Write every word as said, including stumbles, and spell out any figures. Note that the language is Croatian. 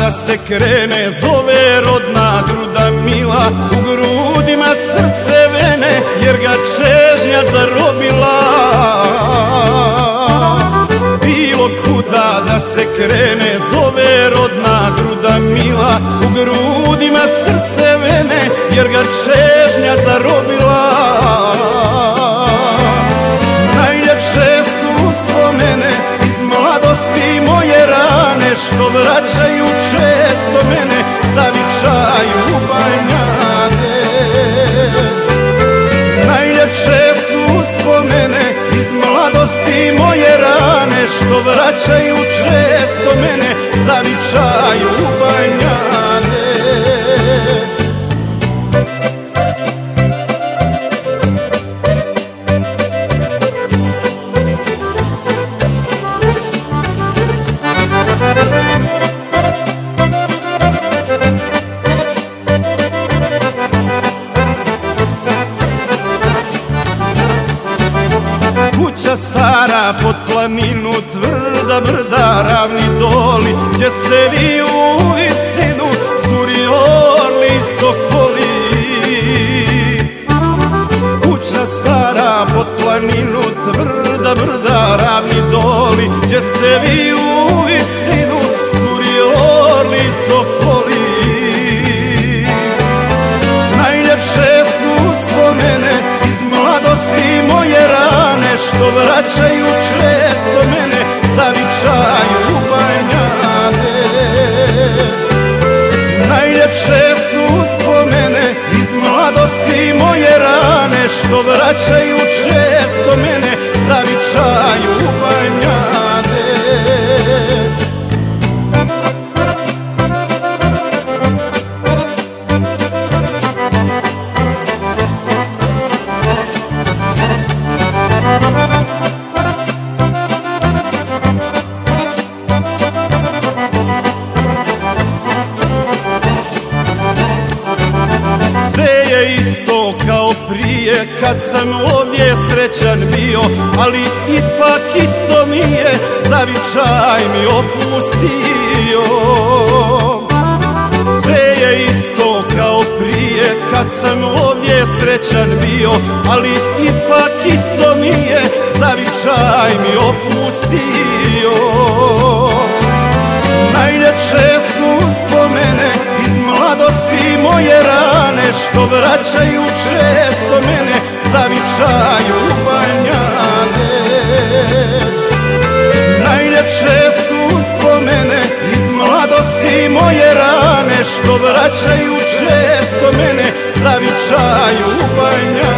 da se krene, zove rodna gruda mila, u grudima srce vene, jer ga čežnja zarobila. Bilo kuda da se krene, zove rodna gruda mila, u grudima srce vene, jer ga čežnja zarobila. Najljepše su uspomene iz mladosti moje rane, što vraćaju često mene, zavičaju Banjane. Najljepše su uspomene iz mladosti moje rane, što vraćaju često mene, zavičaju Banjane. Kuća stara pod planinu, tvrda brda, ravni doli, gdje se viju u visinu zuri, orli i sokoli. Kuća stara pod planinu, tvrda brda, ravni doli, gdje se viju u visinu zuri, orli i sokoli. Najljepše su uspomene iz mladosti moje rane, što vraćaju često mene, zavičaju Banjane. Najljepše su uspomene iz mladosti moje rane, što vraćaju često mene, zavičaju Banjane. Sve je isto kao prije kad sam ovdje srećan bio, ali ipak isto mi je zavičaj mi opustio. Sve je isto kao prije kad sam ovdje srećan bio, ali ipak isto mi je zavičaj mi opustio. Najljepše su uspomene iz mladosti moje rane, što vraćaju često mene, zavičaju Banjane. Najljepše su uspomene iz mladosti moje rane, što vraćaju često mene, zavičaju Banjane.